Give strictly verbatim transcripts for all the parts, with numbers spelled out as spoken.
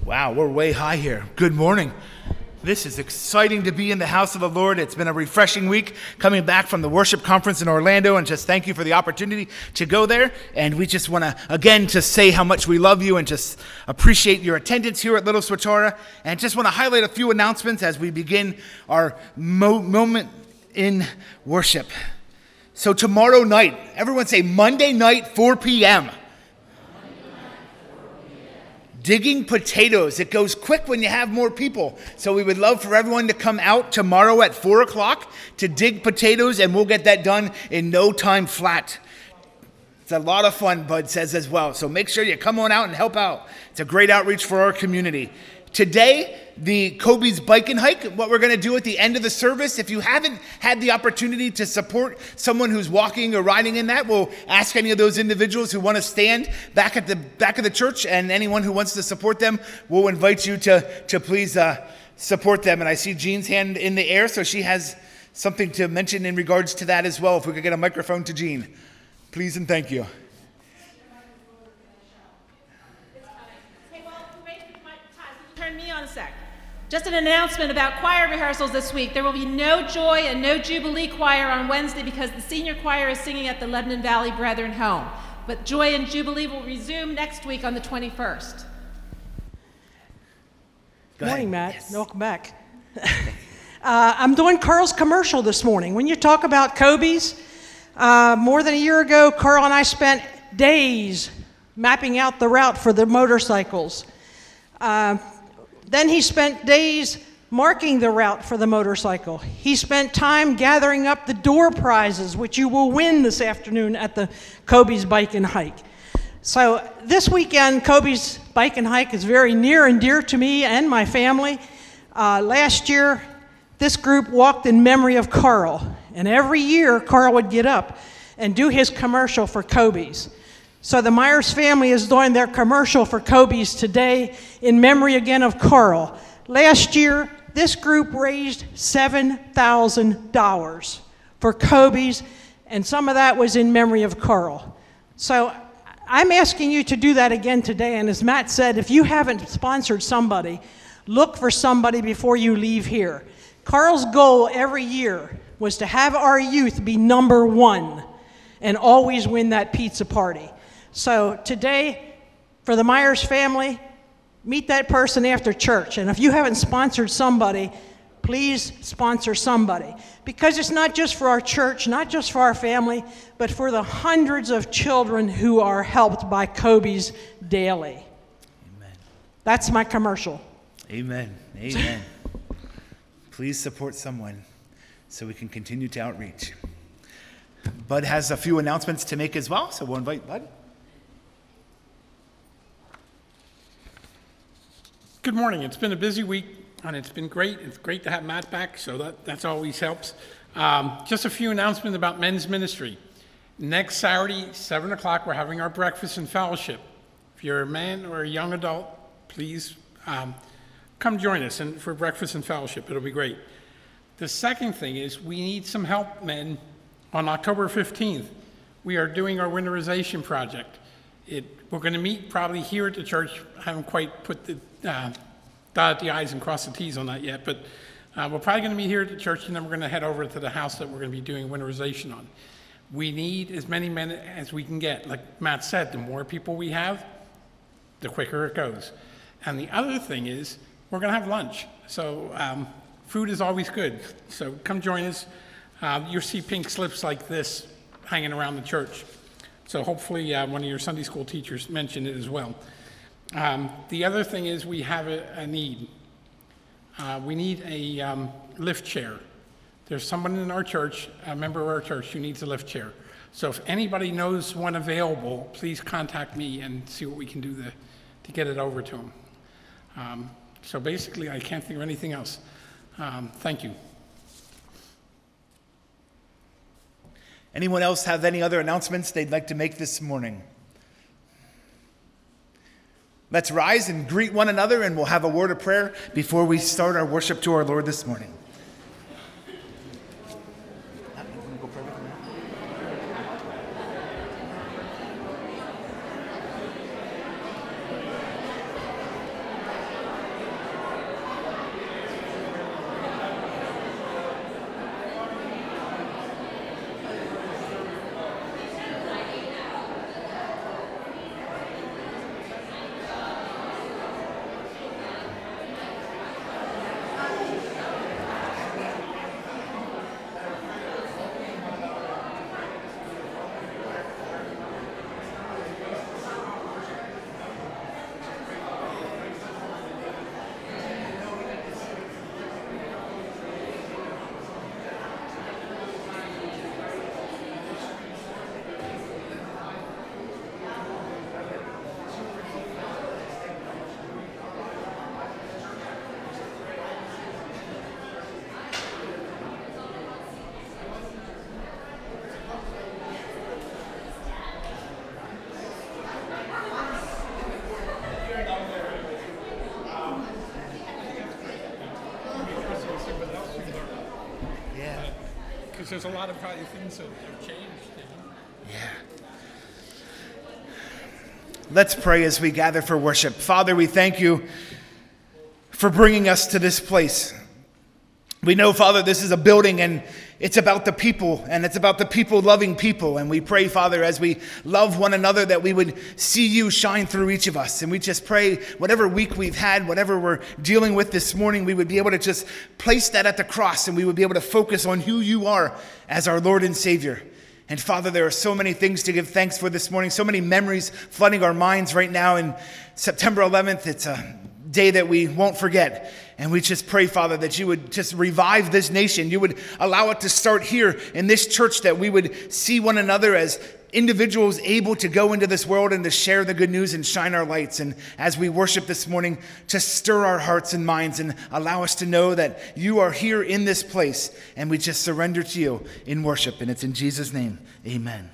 Wow, we're way high here. Good morning. This is exciting to be in the house of the Lord. It's been a refreshing week coming back from the worship conference in Orlando, and just thank you for the opportunity to go there. And we just want to, again, just say how much we love you and just appreciate your attendance here at Little Swatara. And just want to highlight a few announcements as we begin our mo- moment in worship. So tomorrow night, everyone say Monday night, four p.m. Digging potatoes. It goes quick when you have more people. So we would love for everyone to come out tomorrow at four o'clock to dig potatoes, and we'll get that done in no time flat. It's a lot of fun, Bud says as well. So make sure you come on out and help out. It's a great outreach for our community. Today, the Kobe's Bike and Hike, what we're going to do at the end of the service. If you haven't had the opportunity to support someone who's walking or riding in that, we'll ask any of those individuals who want to stand back at the back of the church, and anyone who wants to support them, we'll invite you to, to please uh, support them. And I see Jean's hand in the air, so she has something to mention in regards to that as well. If we could get a microphone to Jean, please and thank you. Turn me on a sec. Just an announcement about choir rehearsals this week. There will be no Joy and no Jubilee choir on Wednesday because the senior choir is singing at the Lebanon Valley Brethren Home. But Joy and Jubilee will resume next week on the twenty-first. Good morning, Matt. Yes. Welcome back. uh, I'm doing Carl's commercial this morning. When you talk about Kobe's, uh, more than a year ago, Carl and I spent days mapping out the route for the motorcycles. Uh, Then he spent days marking the route for the motorcycle. He spent time gathering up the door prizes, which you will win this afternoon at the Kobe's Bike and Hike. So this weekend, Kobe's Bike and Hike is very near and dear to me and my family. Uh, last year, this group walked in memory of Carl. And every year, Carl would get up and do his commercial for Kobe's. So the Myers family is doing their commercial for Kobe's today in memory again of Carl. Last year, this group raised seven thousand dollars for Kobe's, and some of that was in memory of Carl. So I'm asking you to do that again today, and as Matt said, if you haven't sponsored somebody, look for somebody before you leave here. Carl's goal every year was to have our youth be number one and always win that pizza party. So today, for the Myers family, meet that person after church. And if you haven't sponsored somebody, please sponsor somebody. Because it's not just for our church, not just for our family, but for the hundreds of children who are helped by Kobe's daily. Amen. That's my commercial. Amen. Amen. Please support someone so we can continue to outreach. Bud has a few announcements to make as well, so we'll invite Bud. Good morning. It's been a busy week, and it's been great. It's great to have Matt back, so that that's always helps. Um, just a few announcements about men's ministry. Next Saturday, seven o'clock, we're having our breakfast and fellowship. If you're a man or a young adult, please um, come join us and for breakfast and fellowship. It'll be great. The second thing is we need some help, men. On October fifteenth, we are doing our winterization project. It, we're going to meet probably here at the church. I haven't quite put the uh, dotted the I's and crossed the T's on that yet, but uh, we're probably going to meet here at the church, and then we're going to head over to the house that we're going to be doing winterization on. We need as many men as we can get. Like Matt said, the more people we have, the quicker it goes. And the other thing is we're going to have lunch. So um, food is always good. So come join us. Uh, you'll see pink slips like this hanging around the church. So hopefully uh, one of your Sunday school teachers mentioned it as well. Um, the other thing is we have a, a need. Uh, we need a um, lift chair. There's someone in our church, a member of our church, who needs a lift chair. So if anybody knows one available, please contact me and see what we can do to, to get it over to them. Um, so basically, I can't think of anything else. Um, thank you. Anyone else have any other announcements they'd like to make this morning? Let's rise and greet one another, and we'll have a word of prayer before we start our worship to our Lord this morning. there's a lot of probably things that have changed. You know? Yeah. Let's pray as we gather for worship. Father, we thank you for bringing us to this place. We know, Father, this is a building and it's about the people, and it's about the people loving people. And we pray, Father, as we love one another, that we would see you shine through each of us. And we just pray whatever week we've had, whatever we're dealing with this morning, we would be able to just place that at the cross, and we would be able to focus on who you are as our Lord and Savior. And Father, there are so many things to give thanks for this morning, so many memories flooding our minds right now. And September eleventh, it's a day that we won't forget. And we just pray, Father, that you would just revive this nation. You would allow it to start here in this church, that we would see one another as individuals able to go into this world and to share the good news and shine our lights. And as we worship this morning, to stir our hearts and minds and allow us to know that you are here in this place. And we just surrender to you in worship. And it's in Jesus' name, amen.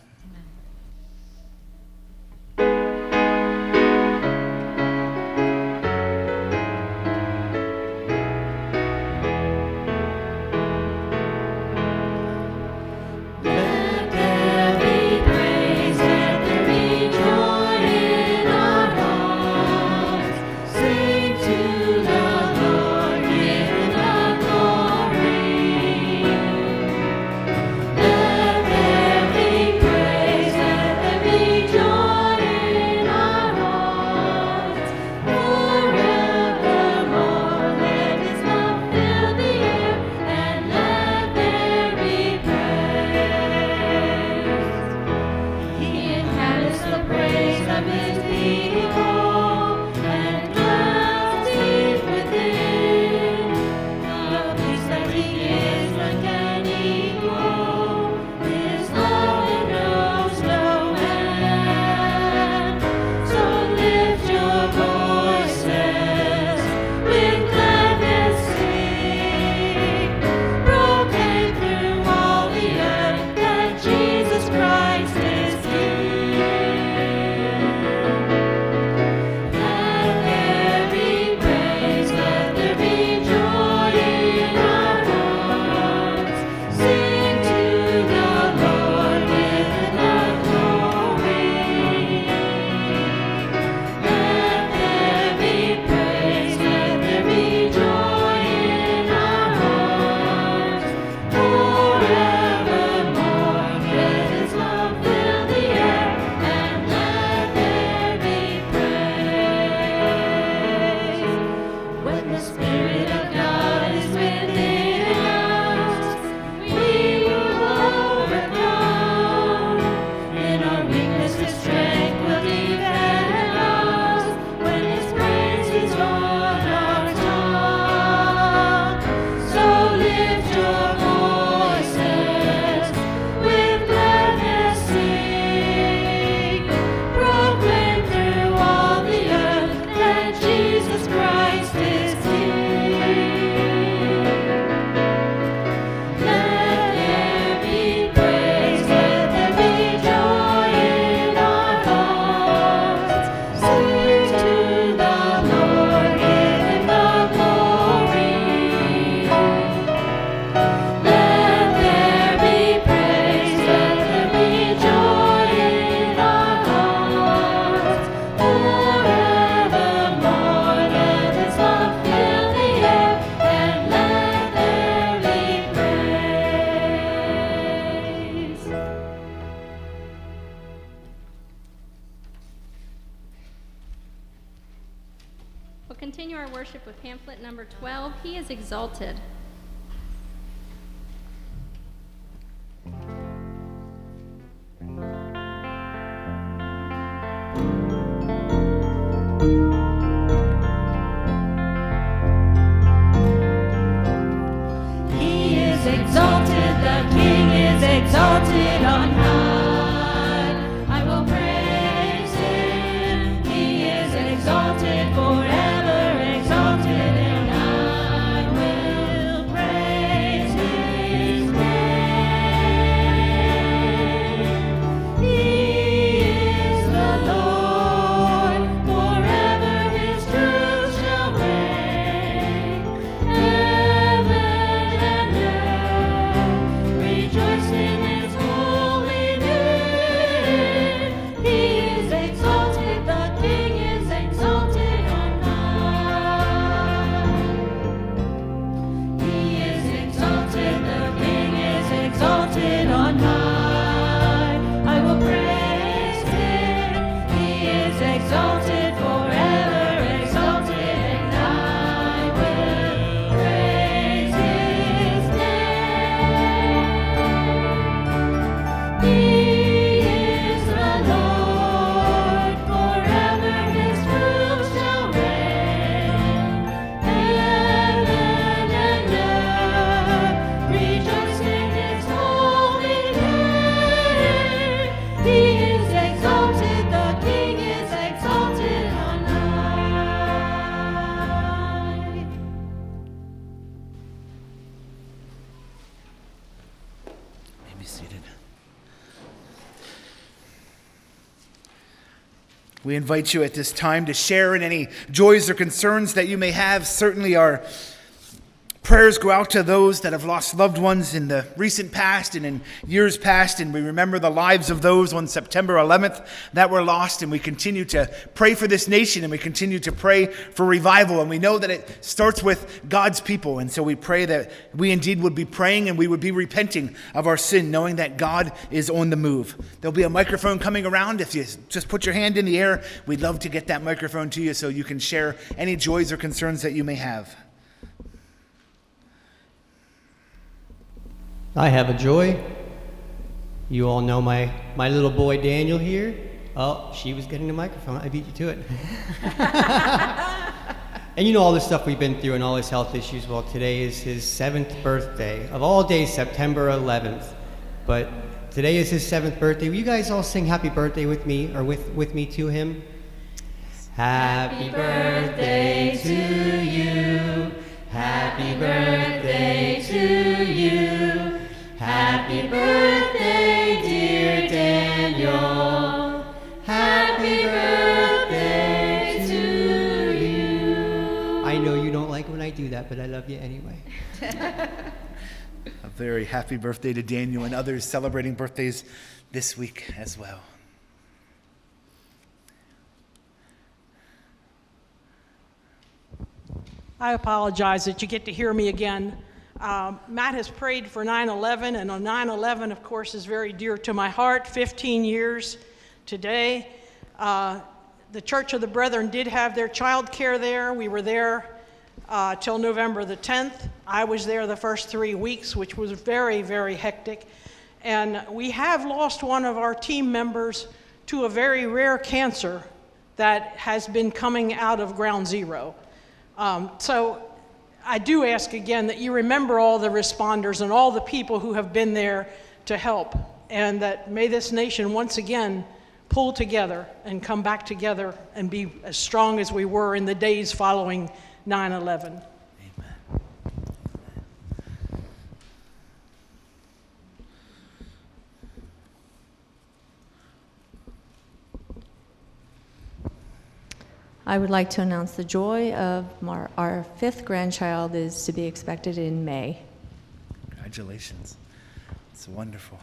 Continue our worship with pamphlet number twelve, He is Exalted. He is exalted, the King is exalted on high. I will praise him. He is exalted forever. Forever. We invite you at this time to share in any joys or concerns that you may have. Certainly our prayers go out to those that have lost loved ones in the recent past and in years past, and we remember the lives of those on September eleventh that were lost, and we continue to pray for this nation, and we continue to pray for revival, and we know that it starts with God's people, and so we pray that we indeed would be praying and we would be repenting of our sin, knowing that God is on the move. There'll be a microphone coming around. If you just put your hand in the air, we'd love to get that microphone to you so you can share any joys or concerns that you may have. I have a joy. You all know my, my little boy Daniel here. Oh, she was getting the microphone. I beat you to it. And you know all the stuff we've been through and all his health issues. Well, today is his seventh birthday. Of all days, September eleventh. But today is his seventh birthday. Will you guys all sing happy birthday with me, or with, with me to him? Happy birthday to you. Happy birthday to you. Happy birthday, dear Daniel. Happy birthday to you. I know you don't like when I do that, but I love you anyway. A very happy birthday to Daniel and others celebrating birthdays this week as well. I apologize that you get to hear me again. Um, Matt has prayed for nine eleven, and on nine eleven, of course, is very dear to my heart. fifteen years today. Uh, the Church of the Brethren did have their child care there. We were there uh, till November the tenth. I was there the first three weeks, which was very, very hectic. And we have lost one of our team members to a very rare cancer that has been coming out of ground zero. Um, so I do ask again that you remember all the responders and all the people who have been there to help, and that may this nation once again pull together and come back together and be as strong as we were in the days following nine eleven. I would like to announce the joy of our, our fifth grandchild is to be expected in May. Congratulations. It's wonderful.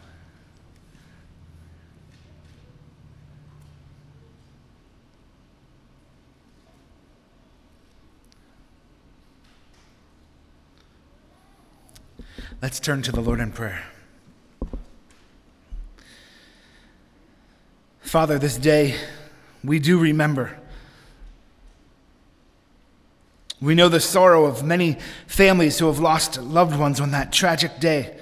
Let's turn to the Lord in prayer. Father, this day we do remember. We know the sorrow of many families who have lost loved ones on that tragic day.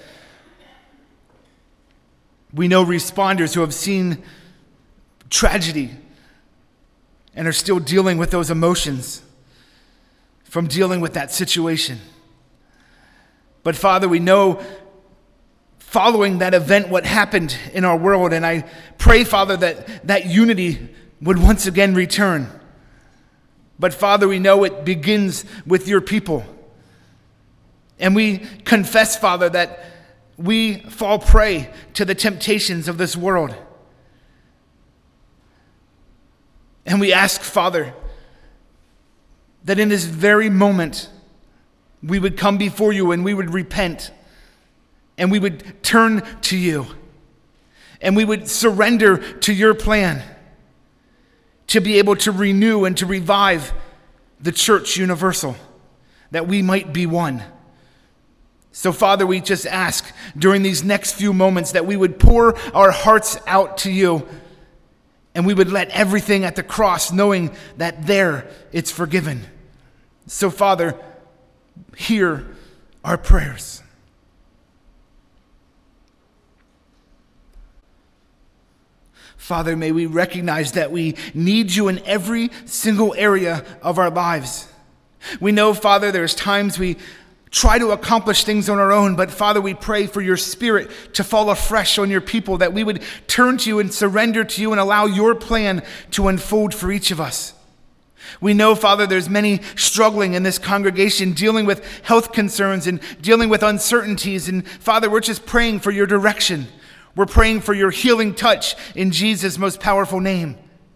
We know responders who have seen tragedy and are still dealing with those emotions from dealing with that situation. But Father, we know following that event what happened in our world, and I pray, Father, that that unity would once again return. But Father, we know it begins with your people. And we confess, Father, that we fall prey to the temptations of this world. And we ask, Father, that in this very moment, we would come before you and we would repent. And we would turn to you. And we would surrender to your plan, to be able to renew and to revive the church universal, that we might be one. So, Father, we just ask during these next few moments that we would pour our hearts out to you, and we would let everything at the cross, knowing that there it's forgiven. So, Father, hear our prayers. Father, may we recognize that we need you in every single area of our lives. We know, Father, there's times we try to accomplish things on our own, but Father, we pray for your Spirit to fall afresh on your people, that we would turn to you and surrender to you and allow your plan to unfold for each of us. We know, Father, there's many struggling in this congregation, dealing with health concerns and dealing with uncertainties, and Father, we're just praying for your direction. We're praying for your healing touch in Jesus' most powerful name.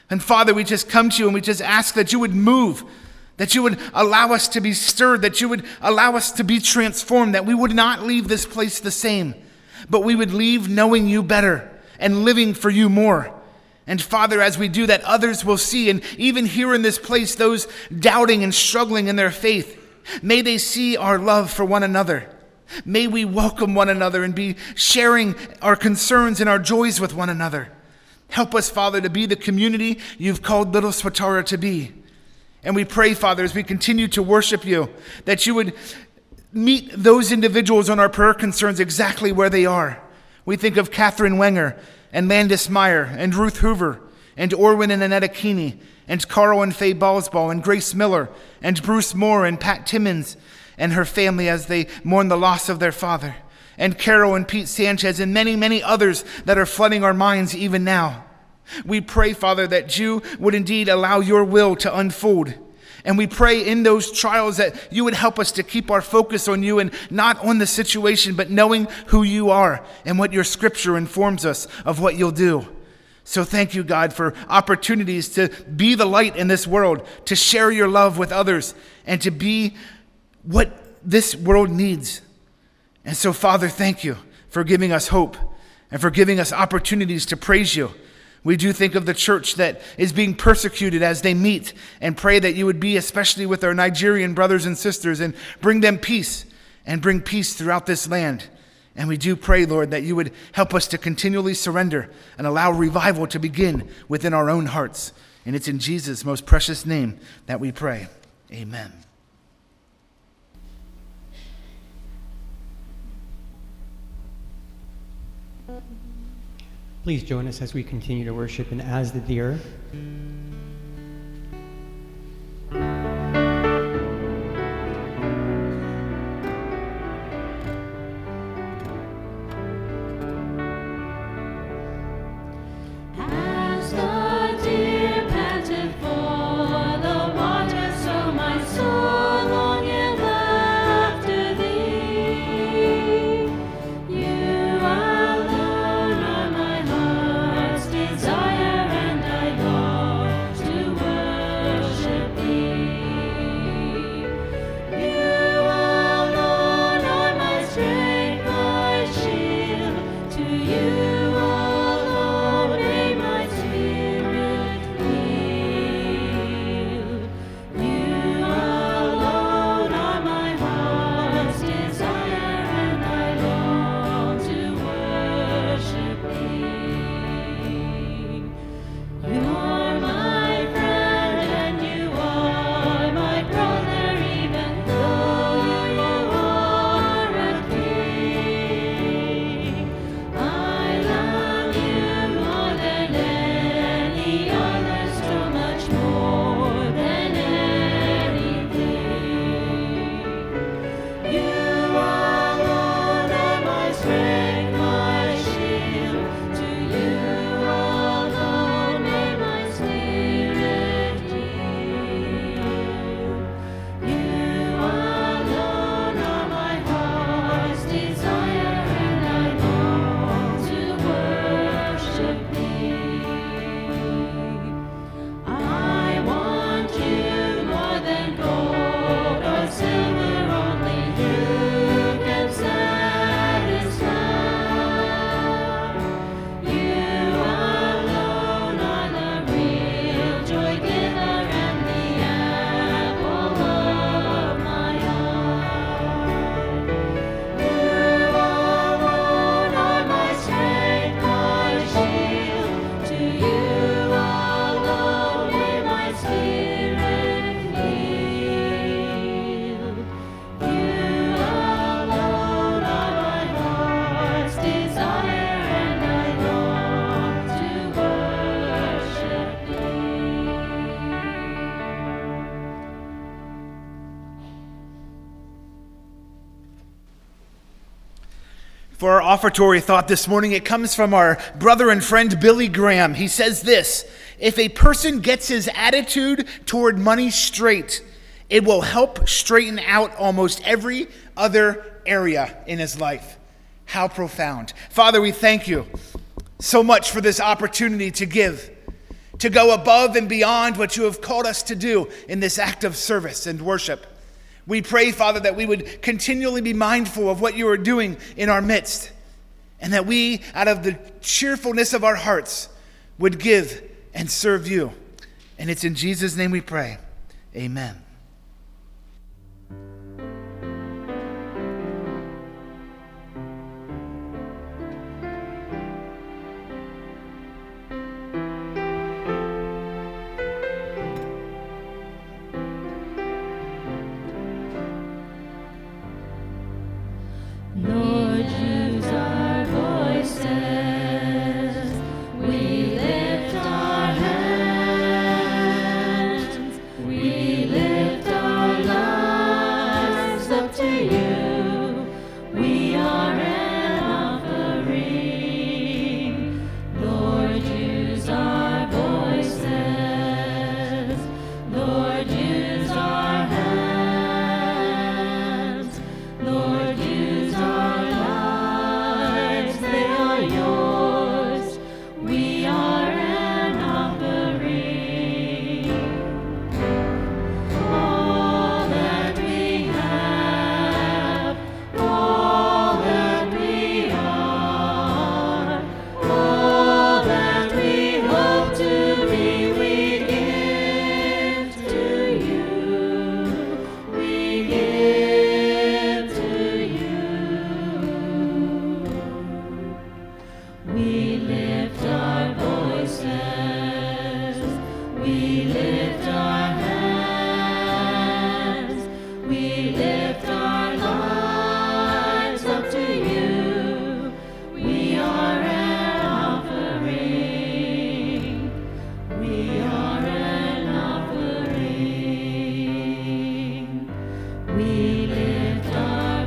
And Father, we just come to you and we just ask that you would move, that you would allow us to be stirred, that you would allow us to be transformed, that we would not leave this place the same, but we would leave knowing you better and living for you more. And Father, as we do that, others will see, and even here in this place, those doubting and struggling in their faith, may they see our love for one another. May we welcome one another and be sharing our concerns and our joys with one another. Help us, Father, to be the community you've called Little Swatara to be. And we pray, Father, as we continue to worship you, that you would meet those individuals on our prayer concerns exactly where they are. We think of Catherine Wenger and Landis Meyer and Ruth Hoover and Orwin and Annetta Keeney and Carl and Faye Ballsball and Grace Miller and Bruce Moore and Pat Timmons and her family as they mourn the loss of their father, and Carol and Pete Sanchez and many, many others that are flooding our minds even now. We pray, Father, that you would indeed allow your will to unfold. And we pray in those trials that you would help us to keep our focus on you and not on the situation, but knowing who you are and what your scripture informs us of what you'll do. So thank you, God, for opportunities to be the light in this world, to share your love with others, and to be what this world needs. And so, Father, thank you for giving us hope and for giving us opportunities to praise you. We do think of the church that is being persecuted as they meet, and pray that you would be especially with our Nigerian brothers and sisters and bring them peace and bring peace throughout this land. And we do pray, Lord, that you would help us to continually surrender and allow revival to begin within our own hearts. And it's in Jesus' most precious name that we pray. Amen. Please join us as we continue to worship in As the Deer. As the deer panted for the water, so my soul longeth after thee. You alone are my heart's desire, and I long to worship thee. You alone are my strength, my shield. To you For our offertory thought this morning, it comes from our brother and friend Billy Graham. He says this: if a person gets his attitude toward money straight, it will help straighten out almost every other area in his life. How profound. Father, we thank you so much for this opportunity to give, to go above and beyond what you have called us to do in this act of service and worship. We pray, Father, that we would continually be mindful of what you are doing in our midst, and that we, out of the cheerfulness of our hearts, would give and serve you. And it's in Jesus' name we pray. Amen. Lord, use our voices. We lift our hands. We lift our lives up to you. We are an offering. Lord, use our voices. Lord, use our hands. Lord, use our lives, they are yours. We are an offering. All that we have, all that we are, all that we hope to be, we give to you. We give to you. We lift our voices. We lift our hands. We lift our lives up to you. We are an offering. We are an offering. We lift our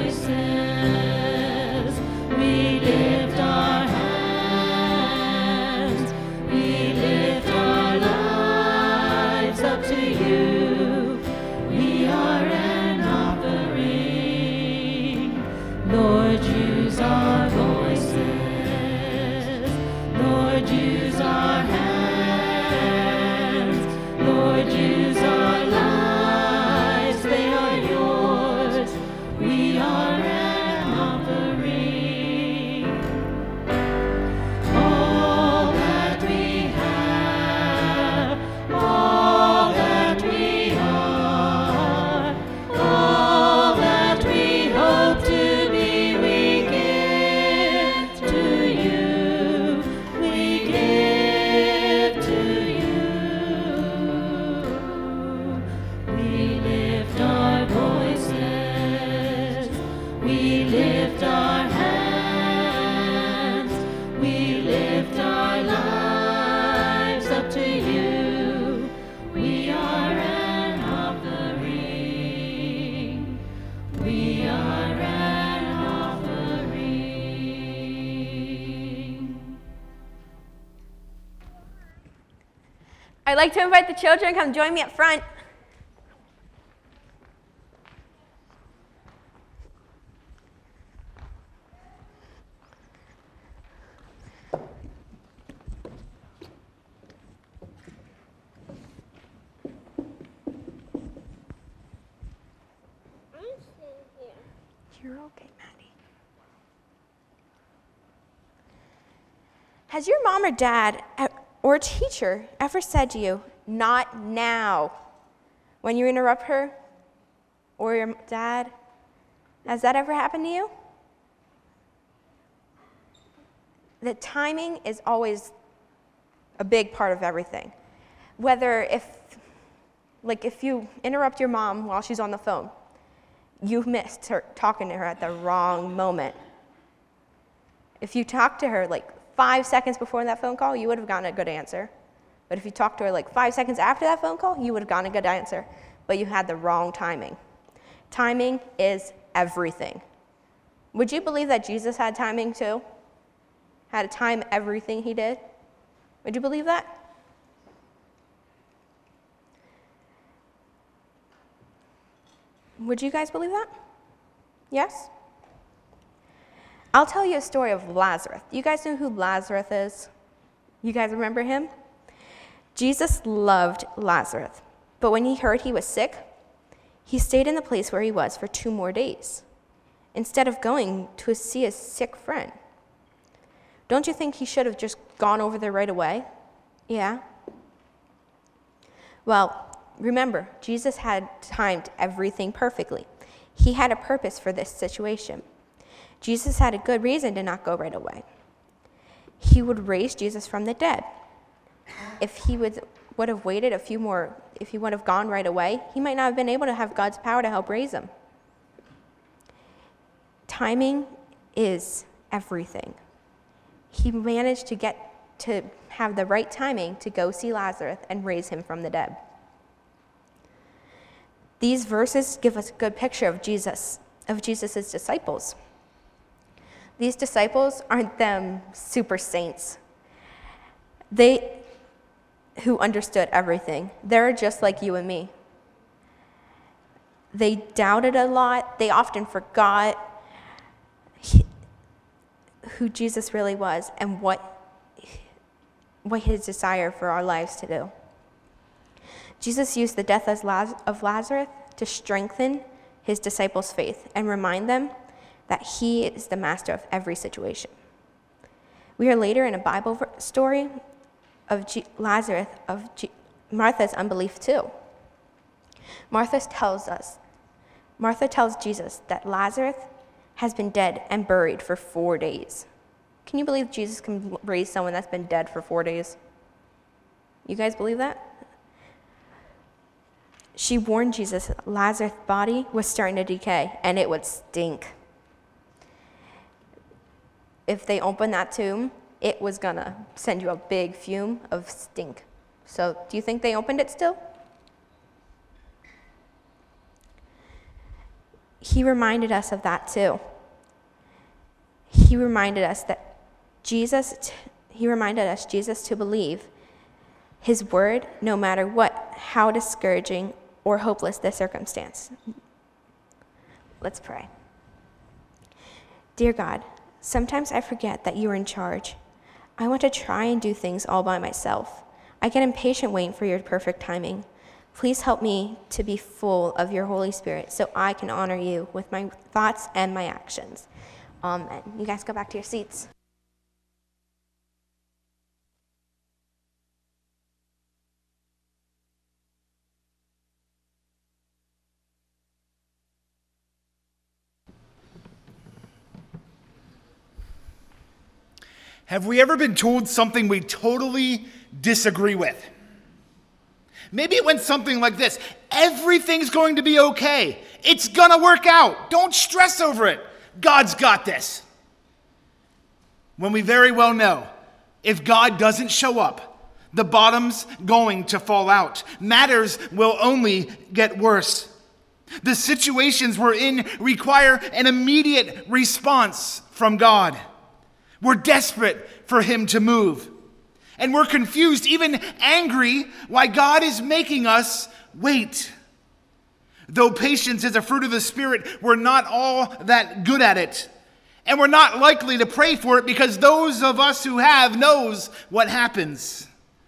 voices. We lift our hands. We lift our lives up to you. We are an offering. Lord, use our voices. Lord, use our hands. Lord, use our lives. They are yours. We are an offering. All that we have, all that we are, all that we hope to be, we give to you. We give to you. We lift our voices. We lift our hands. We lift our lives up to you. We are an offering. We are an offering. I'd like to invite the children to come join me up front. You're okay, Maddie. Has your mom or dad uh, or a teacher ever said to you, "Not now," when you interrupt her or your dad? Has that ever happened to you? The timing is always a big part of everything. Whether if, like if you interrupt your mom while she's on the phone, you missed her talking to her at the wrong moment. If you talked to her like five seconds before that phone call, you would have gotten a good answer. But if you talked to her like five seconds after that phone call, you would have gotten a good answer, but you had the wrong timing. Timing is everything. Would you believe that Jesus had timing too? Had to time everything he did? Would you believe that? Would you guys believe that? Yes? I'll tell you a story of Lazarus. You guys know who Lazarus is? You guys remember him? Jesus loved Lazarus, but when he heard he was sick, he stayed in the place where he was for two more days, instead of going to see his sick friend. Don't you think he should have just gone over there right away? Yeah? Well, remember, Jesus had timed everything perfectly. He had a purpose for this situation. Jesus had a good reason to not go right away. He would raise Jesus from the dead. If he would, would have waited a few more, if he would have gone right away, he might not have been able to have God's power to help raise him. Timing is everything. He managed to get to have the right timing to go see Lazarus and raise him from the dead. These verses give us a good picture of Jesus, of Jesus' disciples. These disciples aren't them super saints. They who understood everything. They're just like you and me. They doubted a lot. They often forgot he, who Jesus really was and what what his desire for our lives to do. Jesus used the death of Lazarus to strengthen his disciples' faith and remind them that he is the master of every situation. We are later in a Bible story of G- Lazarus, of G- Martha's unbelief too. Martha tells us, Martha tells Jesus that Lazarus has been dead and buried for four days. Can you believe Jesus can raise someone that's been dead for four days? You guys believe that? She warned Jesus that Lazarus' body was starting to decay and it would stink. If they opened that tomb, it was gonna send you a big fume of stink. So do you think they opened it still? He reminded us of that too. He reminded us that Jesus, t- he reminded us Jesus to believe his word no matter what, how discouraging or hopeless the circumstance. Let's pray. Dear God, sometimes I forget that you are in charge. I want to try and do things all by myself. I get impatient waiting for your perfect timing. Please help me to be full of your Holy Spirit so I can honor you with my thoughts and my actions. Amen. You guys go back to your seats. Have we ever been told something we totally disagree with? Maybe it went something like this: everything's going to be okay. It's gonna work out. Don't stress over it. God's got this. When we very well know, if God doesn't show up, the bottom's going to fall out. Matters will only get worse. The situations we're in require an immediate response from God. We're desperate for him to move. And we're confused, even angry, why God is making us wait. Though patience is a fruit of the Spirit, we're not all that good at it. And we're not likely to pray for it because those of us who have knows what happens.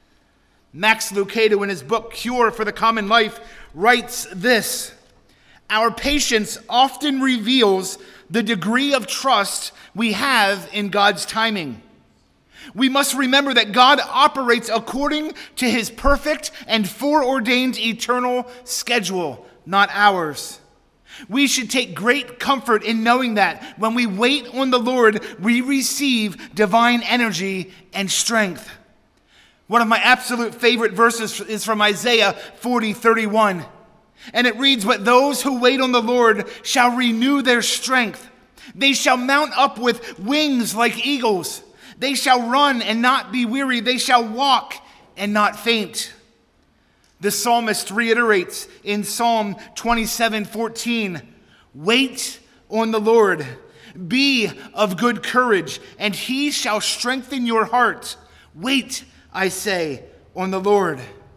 Max Lucado, in his book, Cure for the Common Life, writes this: our patience often reveals the degree of trust we have in God's timing. We must remember that God operates according to his perfect and foreordained eternal schedule, not ours. We should take great comfort in knowing that when we wait on the Lord, we receive divine energy and strength. One of my absolute favorite verses is from Isaiah forty thirty-one. And it reads, "But those who wait on the Lord shall renew their strength. They shall mount up with wings like eagles. They shall run and not be weary. They shall walk and not faint." The psalmist reiterates in Psalm twenty-seven fourteen, "Wait on the Lord. Be of good courage, and he shall strengthen your heart. Wait, I say, on the Lord."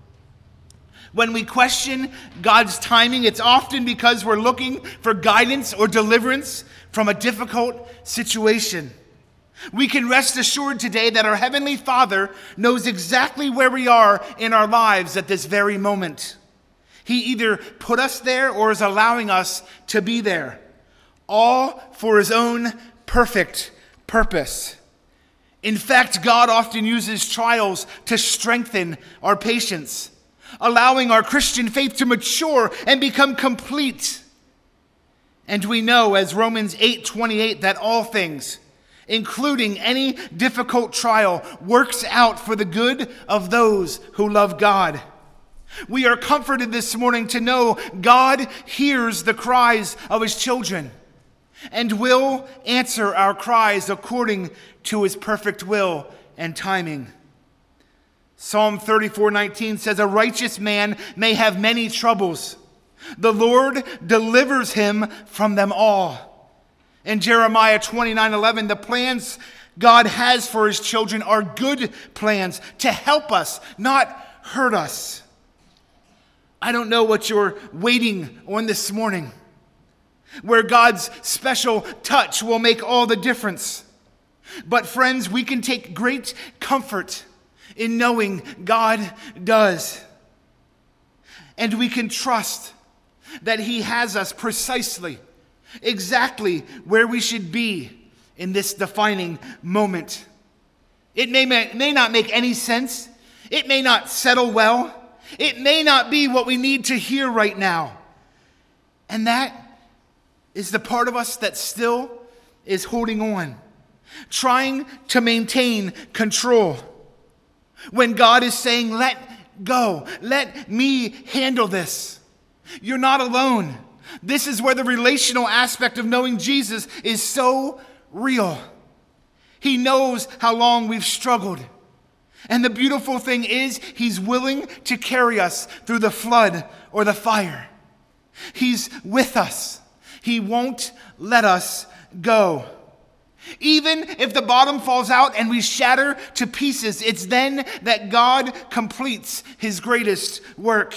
When we question God's timing, it's often because we're looking for guidance or deliverance from a difficult situation. We can rest assured today that our Heavenly Father knows exactly where we are in our lives at this very moment. He either put us there or is allowing us to be there, all for His own perfect purpose. In fact, God often uses trials to strengthen our patience, allowing our Christian faith to mature and become complete. And we know, as Romans eight twenty-eight, that all things, including any difficult trial, works out for the good of those who love God. We are comforted this morning to know God hears the cries of His children and will answer our cries according to His perfect will and timing. Psalm thirty-four nineteen says, "A righteous man may have many troubles. The Lord delivers him from them all." In Jeremiah twenty-nine eleven, the plans God has for His children are good plans to help us, not hurt us. I don't know what you're waiting on this morning, where God's special touch will make all the difference. But friends, we can take great comfort in knowing God does. And we can trust that He has us precisely, exactly where we should be in this defining moment. It may, may not make any sense. It may not settle well. It may not be what we need to hear right now. And that is the part of us that still is holding on, trying to maintain control. When God is saying, "Let go, let me handle this," you're not alone. This is where the relational aspect of knowing Jesus is so real. He knows how long we've struggled. And the beautiful thing is, He's willing to carry us through the flood or the fire. He's with us. He won't let us go. Even if the bottom falls out and we shatter to pieces, it's then that God completes His greatest work.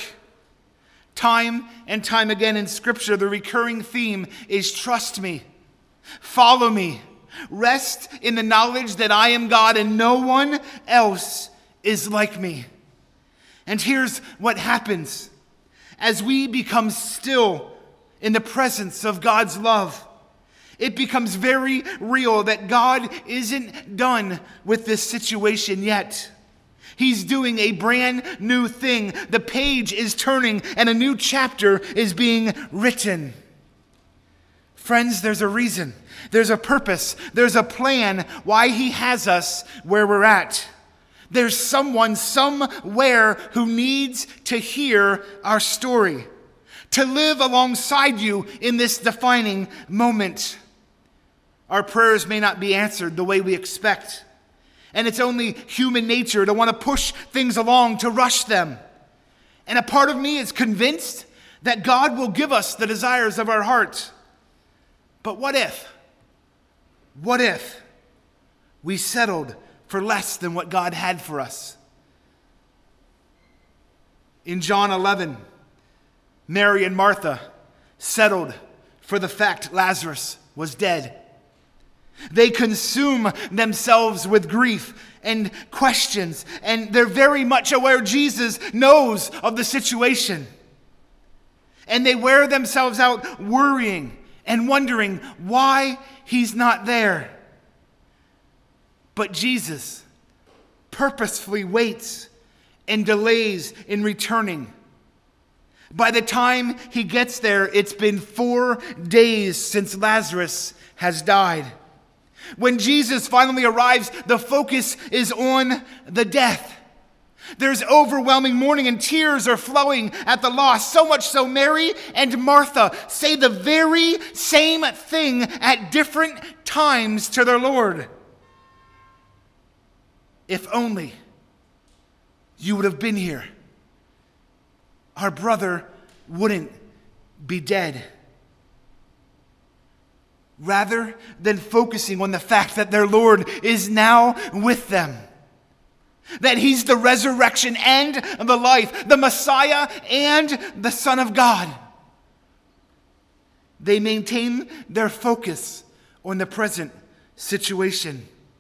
Time and time again in Scripture, the recurring theme is trust me, follow me, rest in the knowledge that I am God and no one else is like me. And here's what happens. As we become still in the presence of God's love, it becomes very real that God isn't done with this situation yet. He's doing a brand new thing. The page is turning and a new chapter is being written. Friends, there's a reason. There's a purpose. There's a plan why He has us where we're at. There's someone somewhere who needs to hear our story, to live alongside you in this defining moment. Our prayers may not be answered the way we expect, and it's only human nature to want to push things along, to rush them. And a part of me is convinced that God will give us the desires of our heart. But what if? What if we settled for less than what God had for us? In John eleven, Mary and Martha settled for the fact Lazarus was dead. They consume themselves with grief and questions, and they're very much aware Jesus knows of the situation. And they wear themselves out worrying and wondering why He's not there. But Jesus purposefully waits and delays in returning. By the time He gets there, it's been four days since Lazarus has died. When Jesus finally arrives, the focus is on the death. There's overwhelming mourning and tears are flowing at the loss. So much so Mary and Martha say the very same thing at different times to their Lord. If only you would have been here, our brother wouldn't be dead. Rather than focusing on the fact that their Lord is now with them, that He's the resurrection and the life, the Messiah and the Son of God, they maintain their focus on the present situation.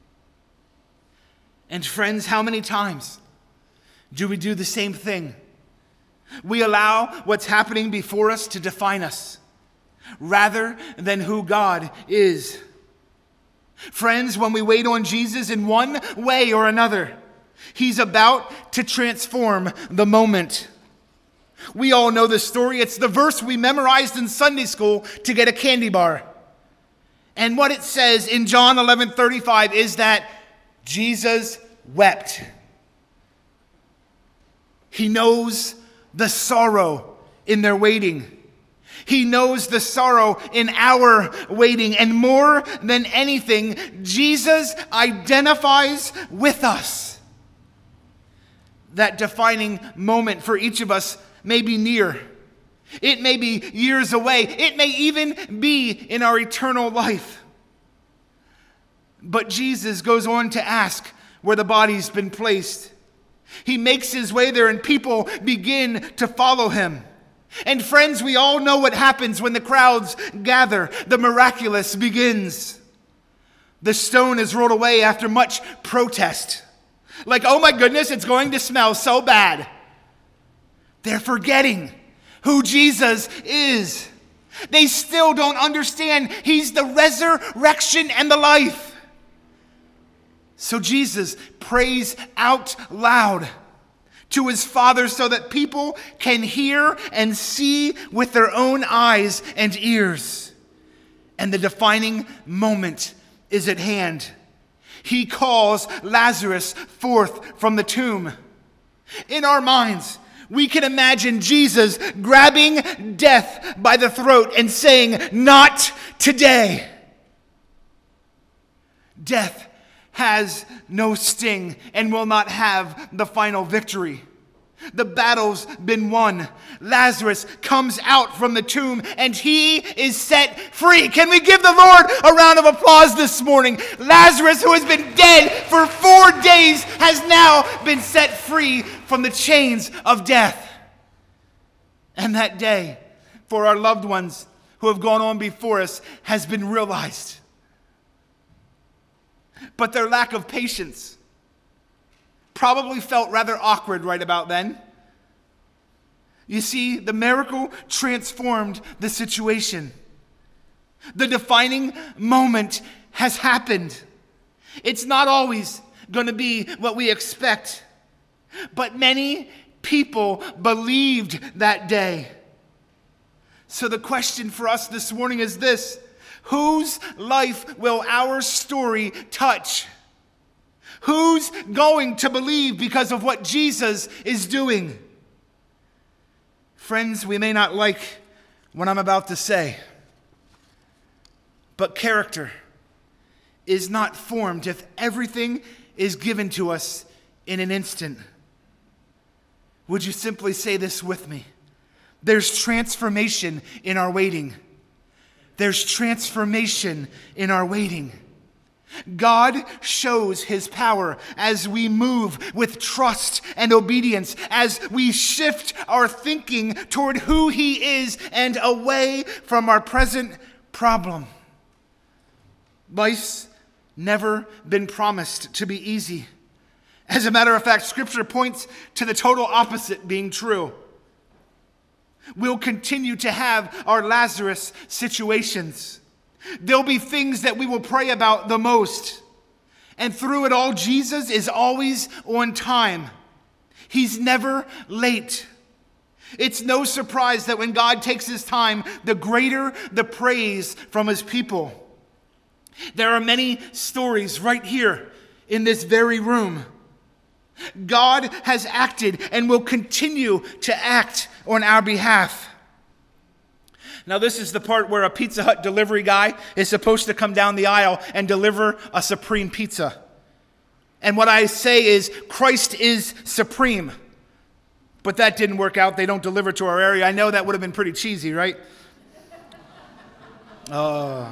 And friends, how many times do we do the same thing? We allow what's happening before us to define us rather than who God is. Friends, when we wait on Jesus in one way or another, he's about to transform the moment. We all know the story. It's the verse we memorized in Sunday school to get a candy bar. And what it says in John eleven thirty-five is that Jesus wept. He knows the sorrow in their waiting. He knows the sorrow in our waiting. And more than anything, Jesus identifies with us. That defining moment for each of us may be near. It may be years away. It may even be in our eternal life. But Jesus goes on to ask where the body's been placed. He makes his way there and people begin to follow him. And friends, we all know what happens when the crowds gather. The miraculous begins. The stone is rolled away after much protest. Like, oh my goodness, it's going to smell so bad. They're forgetting who Jesus is. They still don't understand he's the resurrection and the life. So Jesus prays out loud to his Father so that people can hear and see with their own eyes and ears. And the defining moment is at hand. He calls Lazarus forth from the tomb. In our minds, we can imagine Jesus grabbing death by the throat and saying, "Not today." Death has no sting and will not have the final victory. The battle's been won. Lazarus comes out from the tomb and he is set free. Can we give the Lord a round of applause this morning? Lazarus, who has been dead for four days, has now been set free from the chains of death. And that day, for our loved ones who have gone on before us, has been realized. But their lack of patience probably felt rather awkward right about then. You see, the miracle transformed the situation. The defining moment has happened. It's not always going to be what we expect, but many people believed that day. So the question for us this morning is this: whose life will our story touch? Who's going to believe because of what Jesus is doing? Friends, we may not like what I'm about to say, but character is not formed if everything is given to us in an instant. Would you simply say this with me? There's transformation in our waiting. There's transformation in our waiting. God shows his power as we move with trust and obedience, as we shift our thinking toward who he is and away from our present problem. Life's never been promised to be easy. As a matter of fact, Scripture points to the total opposite being true. We'll continue to have our Lazarus situations. There'll be things that we will pray about the most. And through it all, Jesus is always on time. He's never late. It's no surprise that when God takes his time, the greater the praise from his people. There are many stories right here in this very room. God has acted and will continue to act on our behalf. Now, this is the part where a Pizza Hut delivery guy is supposed to come down the aisle and deliver a supreme pizza. And what I say is, Christ is supreme. But that didn't work out. They don't deliver to our area. I know that would have been pretty cheesy, right? Uh.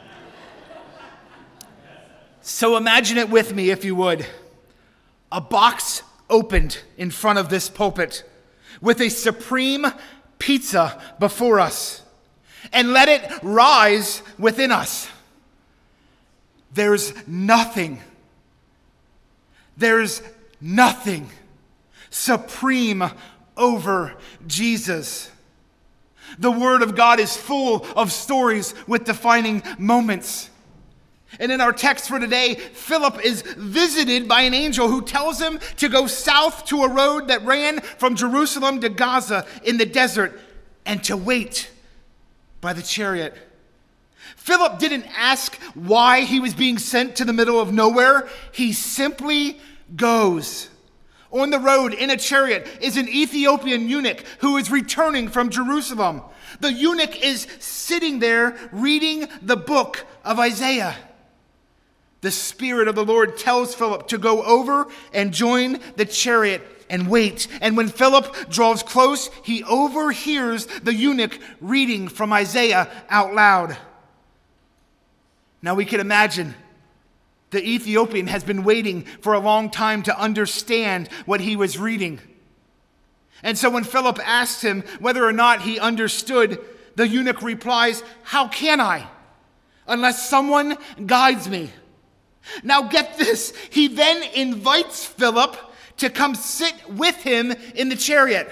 So imagine it with me, if you would. A box opened in front of this pulpit with a supreme pizza before us. And let it rise within us. There's nothing, There's nothing supreme over Jesus. The Word of God is full of stories with defining moments. And in our text for today, Philip is visited by an angel who tells him to go south to a road that ran from Jerusalem to Gaza in the desert and to wait by the chariot. Philip didn't ask why he was being sent to the middle of nowhere. He simply goes. On the road in a chariot is an Ethiopian eunuch who is returning from Jerusalem. The eunuch is sitting there reading the book of Isaiah. The Spirit of the Lord tells Philip to go over and join the chariot and wait. And when Philip draws close, he overhears the eunuch reading from Isaiah out loud. Now we can imagine the Ethiopian has been waiting for a long time to understand what he was reading. And so when Philip asks him whether or not he understood, the eunuch replies, "How can I, unless someone guides me?" Now get this, he then invites Philip to come sit with him in the chariot.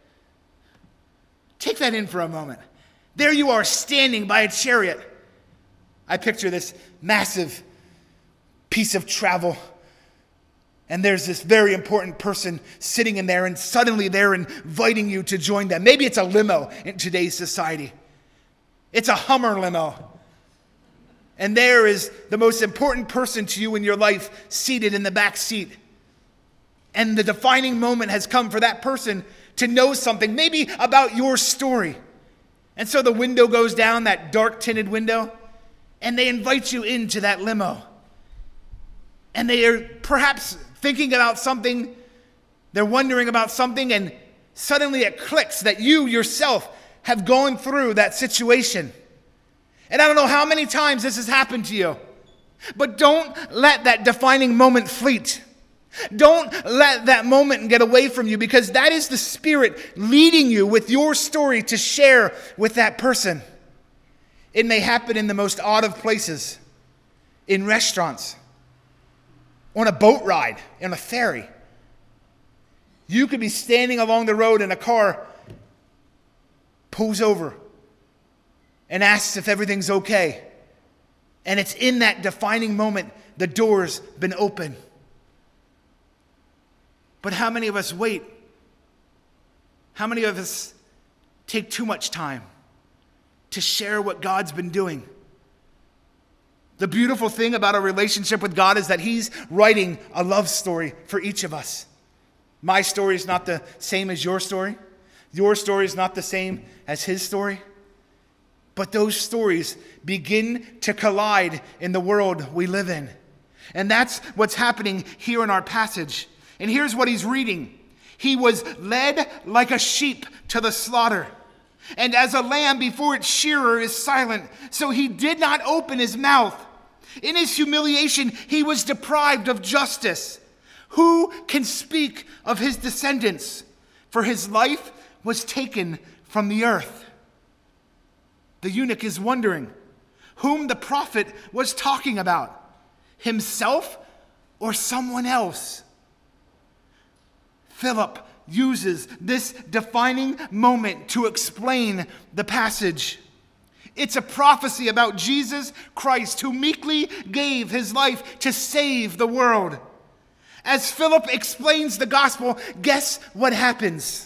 Take that in for a moment. There you are standing by a chariot. I picture this massive piece of travel, and there's this very important person sitting in there, and suddenly they're inviting you to join them. Maybe it's a limo in today's society. It's a Hummer limo. And there is the most important person to you in your life seated in the back seat. And the defining moment has come for that person to know something, maybe about your story. And so the window goes down, that dark tinted window, and they invite you into that limo. And they are perhaps thinking about something, they're wondering about something, and suddenly it clicks that you yourself have gone through that situation. And I don't know how many times this has happened to you, but don't let that defining moment fleet. Don't let that moment get away from you, because that is the Spirit leading you with your story to share with that person. It may happen in the most odd of places, in restaurants, on a boat ride, on a ferry. You could be standing along the road and a car pulls over and asks if everything's okay. And it's in that defining moment the door's been open. But how many of us wait? How many of us take too much time to share what God's been doing? The beautiful thing about a relationship with God is that He's writing a love story for each of us. My story is not the same as your story. Your story is not the same as His story. But those stories begin to collide in the world we live in. And that's what's happening here in our passage. And here's what he's reading. He was led like a sheep to the slaughter, and as a lamb before its shearer is silent, so he did not open his mouth. In his humiliation, he was deprived of justice. Who can speak of his descendants? For his life was taken from the earth. The eunuch is wondering whom the prophet was talking about, himself or someone else. Philip uses this defining moment to explain the passage. It's a prophecy about Jesus Christ, who meekly gave his life to save the world. As Philip explains the gospel, guess what happens?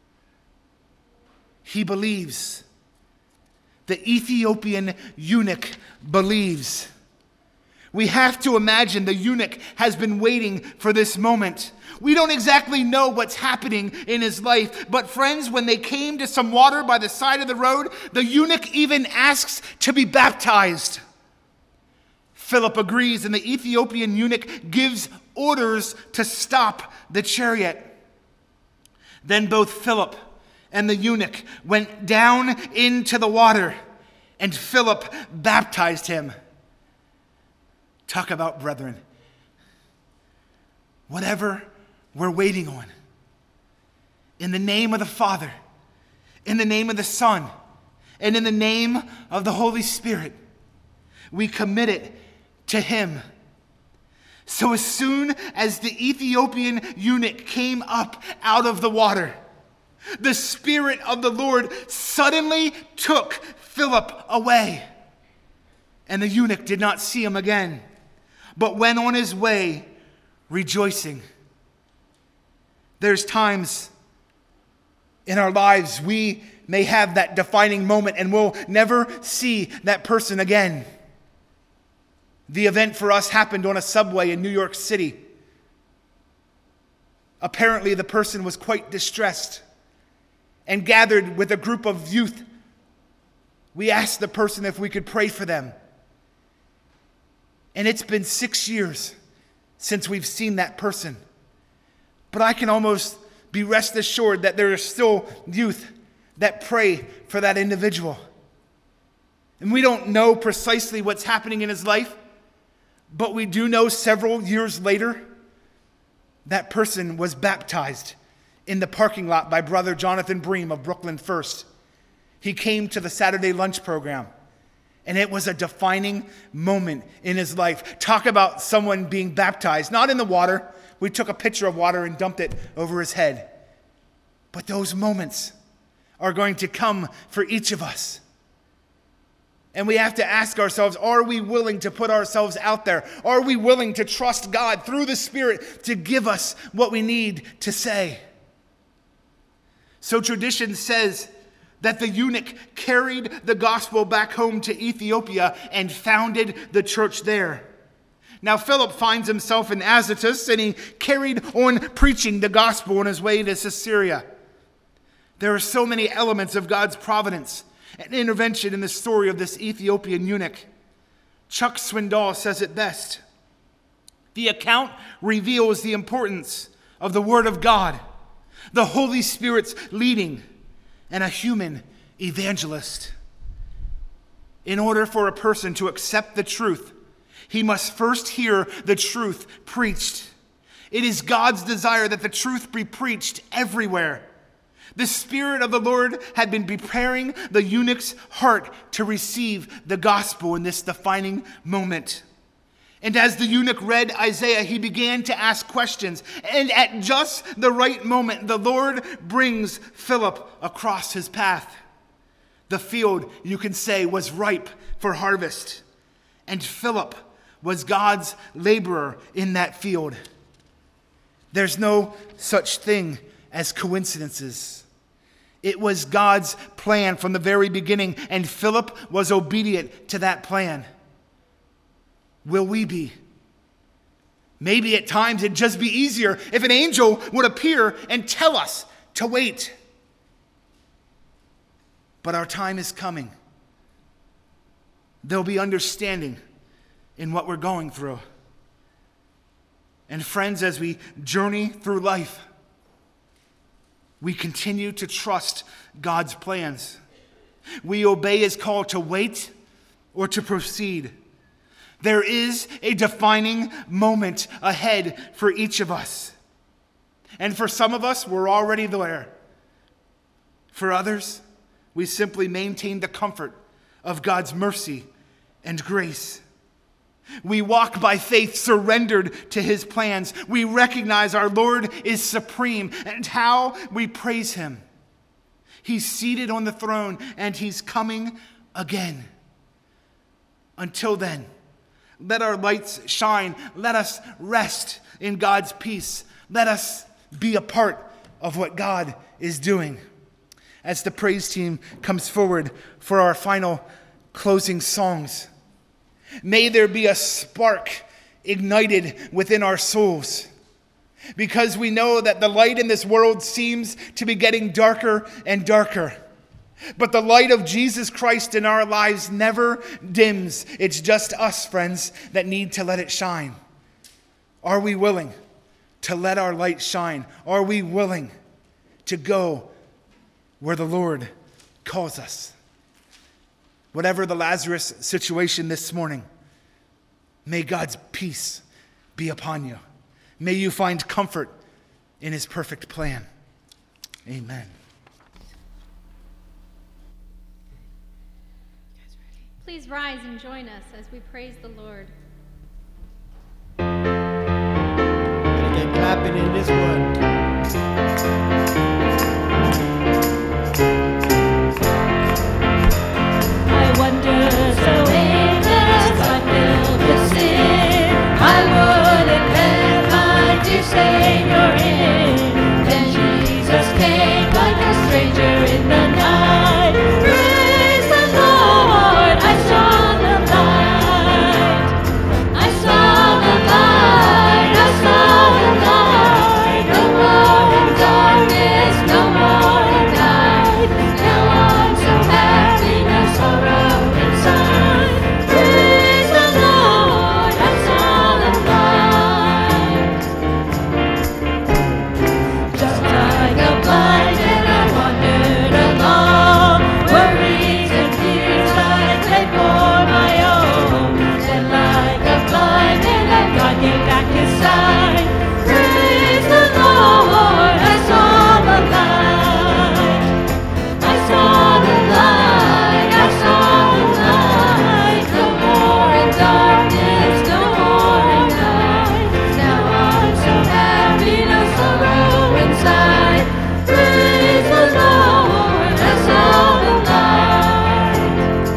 He believes. The Ethiopian eunuch believes. We have to imagine the eunuch has been waiting for this moment. We don't exactly know what's happening in his life, but friends, when they came to some water by the side of the road, the eunuch even asks to be baptized. Philip agrees, and the Ethiopian eunuch gives orders to stop the chariot. Then both Philip and the eunuch went down into the water, and Philip baptized him. Talk about brethren. Whatever we're waiting on, in the name of the Father, in the name of the Son, and in the name of the Holy Spirit, we commit it to Him. So as soon as the Ethiopian eunuch came up out of the water, the Spirit of the Lord suddenly took Philip away. And the eunuch did not see him again, but went on his way rejoicing. There's times in our lives we may have that defining moment and we'll never see that person again. The event for us happened on a subway in New York City. Apparently, the person was quite distressed and gathered with a group of youth. We asked the person if we could pray for them. And it's been six years since we've seen that person. But I can almost be rest assured that there are still youth that pray for that individual. And we don't know precisely what's happening in his life, but we do know several years later, that person was baptized in the parking lot by Brother Jonathan Bream of Brooklyn First. He came to the Saturday lunch program, and it was a defining moment in his life. Talk about someone being baptized, not in the water. We took a pitcher of water and dumped it over his head. But those moments are going to come for each of us. And we have to ask ourselves, are we willing to put ourselves out there? Are we willing to trust God through the Spirit to give us what we need to say? So tradition says that the eunuch carried the gospel back home to Ethiopia and founded the church there. Now Philip finds himself in Azotus, and he carried on preaching the gospel on his way to Caesarea. There are so many elements of God's providence and intervention in the story of this Ethiopian eunuch. Chuck Swindoll says it best. The account reveals the importance of the Word of God, the Holy Spirit's leading, and a human evangelist. In order for a person to accept the truth, he must first hear the truth preached. It is God's desire that the truth be preached everywhere. The Spirit of the Lord had been preparing the eunuch's heart to receive the gospel in this defining moment. And as the eunuch read Isaiah, he began to ask questions. And at just the right moment, the Lord brings Philip across his path. The field, you can say, was ripe for harvest. And Philip was God's laborer in that field. There's no such thing as coincidences. It was God's plan from the very beginning, and Philip was obedient to that plan. Will we be? Maybe at times it'd just be easier if an angel would appear and tell us to wait. But our time is coming. There'll be understanding in what we're going through. And friends, as we journey through life, we continue to trust God's plans. We obey his call to wait or to proceed. There is a defining moment ahead for each of us. And for some of us, we're already there. For others, we simply maintain the comfort of God's mercy and grace. We walk by faith, surrendered to his plans. We recognize our Lord is supreme and how we praise him. He's seated on the throne and he's coming again. Until then, let our lights shine. Let us rest in God's peace. Let us be a part of what God is doing. As the praise team comes forward for our final closing songs, may there be a spark ignited within our souls, because we know that the light in this world seems to be getting darker and darker. But the light of Jesus Christ in our lives never dims. It's just us, friends, that need to let it shine. Are we willing to let our light shine? Are we willing to go where the Lord calls us? Whatever the Lazarus situation this morning, may God's peace be upon you. May you find comfort in his perfect plan. Amen. Please rise and join us as we praise the Lord. happen in this world. I wonder, so aimless, I filled with sin. I wouldn't let my dear Savior in. Then Jesus came like a stranger in the night. Praise the Lord, I saw the light. I saw the light, I saw the light. No more in darkness, no more in night. Now I'm so happy, no sorrow inside. Praise the Lord, I saw the light. Just like a blind man, I wandered along. Worries and fears I claimed for my own. Then like a blind man, God gave back his sight. Praise the Lord, I saw the light. I saw the light, I saw the light. No more in darkness, no more in night. Now I'm so happy, no sorrow inside. Praise the Lord, I saw the light.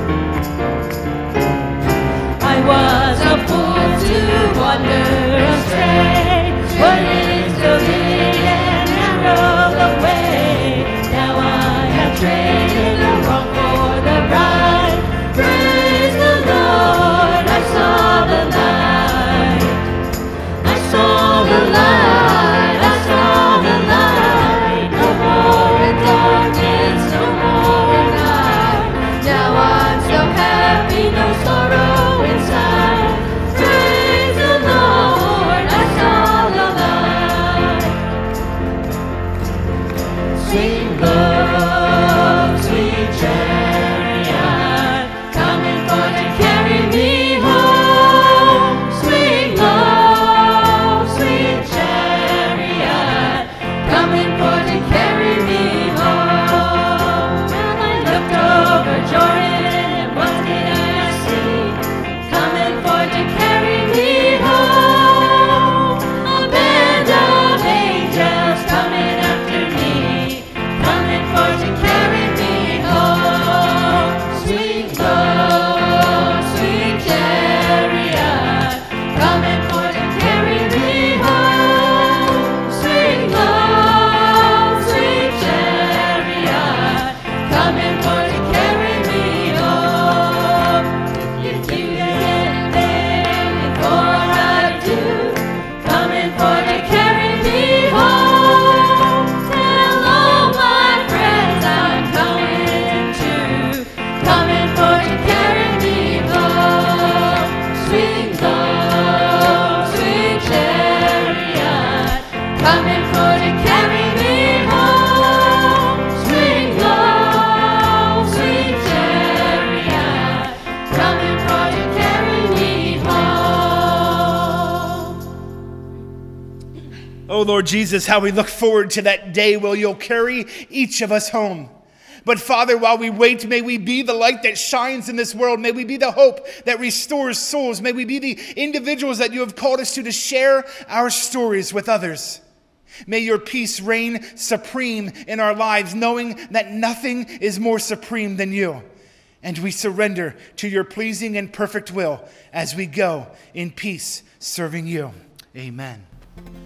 I was a fool to wander astray, but it's so big and narrow the way. Now I have traded the wrong for the right. Praise the Lord, I saw the light. I saw the light, I saw the light. No more in darkness, no more in night. Now I'm so happy, no sorrow inside. Praise the Lord, I saw the light. Swing low, sweet chariot, coming for to carry me home. Swing low, sweet chariot, coming for to carry me home. When I looked over Jordan, what did I see? Coming for to carry me home. A band of angels coming after me, coming for to carry me home. Sweet low, sweet chariot, coming for to carry me home. Sweet low, sweet chariot, coming for to carry me home. If you get there before I do, coming for to carry me home. Tell all my friends I'm coming too, coming for to carry me home. Swing low, sweet chariot, coming for to carry me home. Swing low, sweet chariot, coming for to carry me home. Oh, Lord Jesus, how we look forward to that day where you'll carry each of us home. But Father, while we wait, may we be the light that shines in this world. May we be the hope that restores souls. May we be the individuals that you have called us to, to share our stories with others. May your peace reign supreme in our lives, knowing that nothing is more supreme than you. And we surrender to your pleasing and perfect will as we go in peace, serving you. Amen.